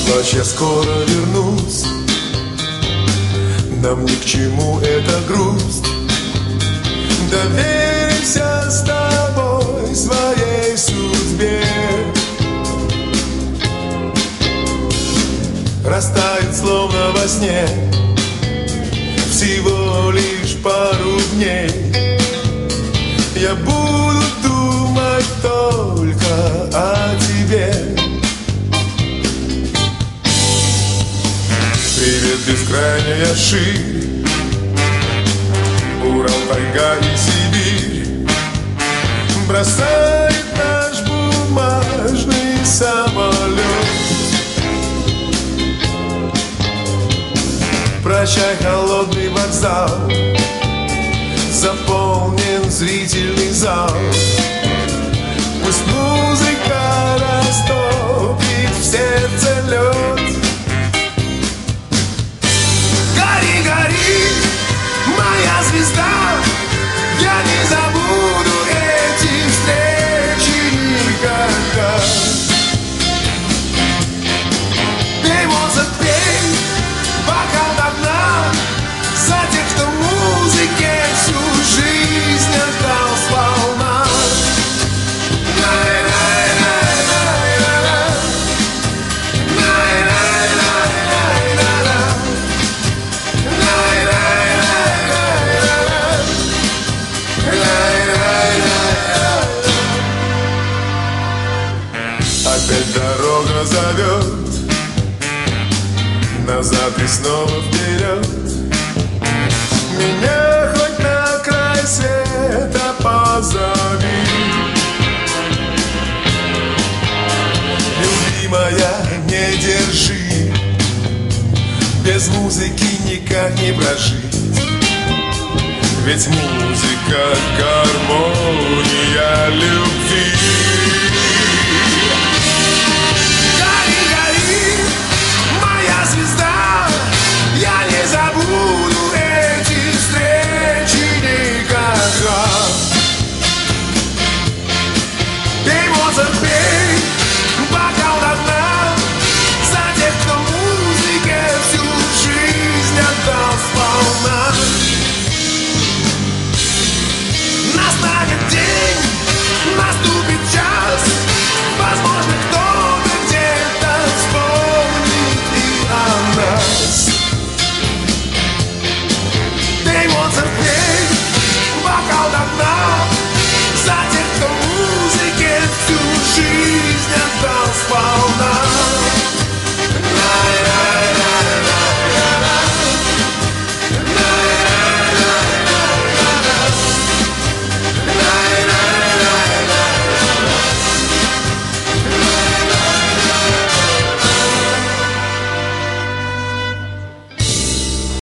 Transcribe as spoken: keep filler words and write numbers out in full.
плачь, я скоро вернусь. Нам ни к чему эта грусть. Доверимся с тобой своей судьбе. Растает словно во сне, всего лишь пару дней. Я буду думать только о тебе. Привет, бескрайняя ширь, Урал, тайга и Сибирь. Бросает наш бумажный самолет. Прощай, холодный вокзал, заполнен зрительный зал. Пусть музыка растопит в сердце лед. Гори, гори, моя звезда, я не забуду эти встречи никогда. Пей, Моцарт, пей, бокал до дна, за тех, кто музыке всю жизнь отдал сполна. Опять дорога зовет, назад и снова вперед. Меня хоть на край света позови. Любимая, не держи, без музыки никак не прожить. Ведь музыка, гармония, любовь.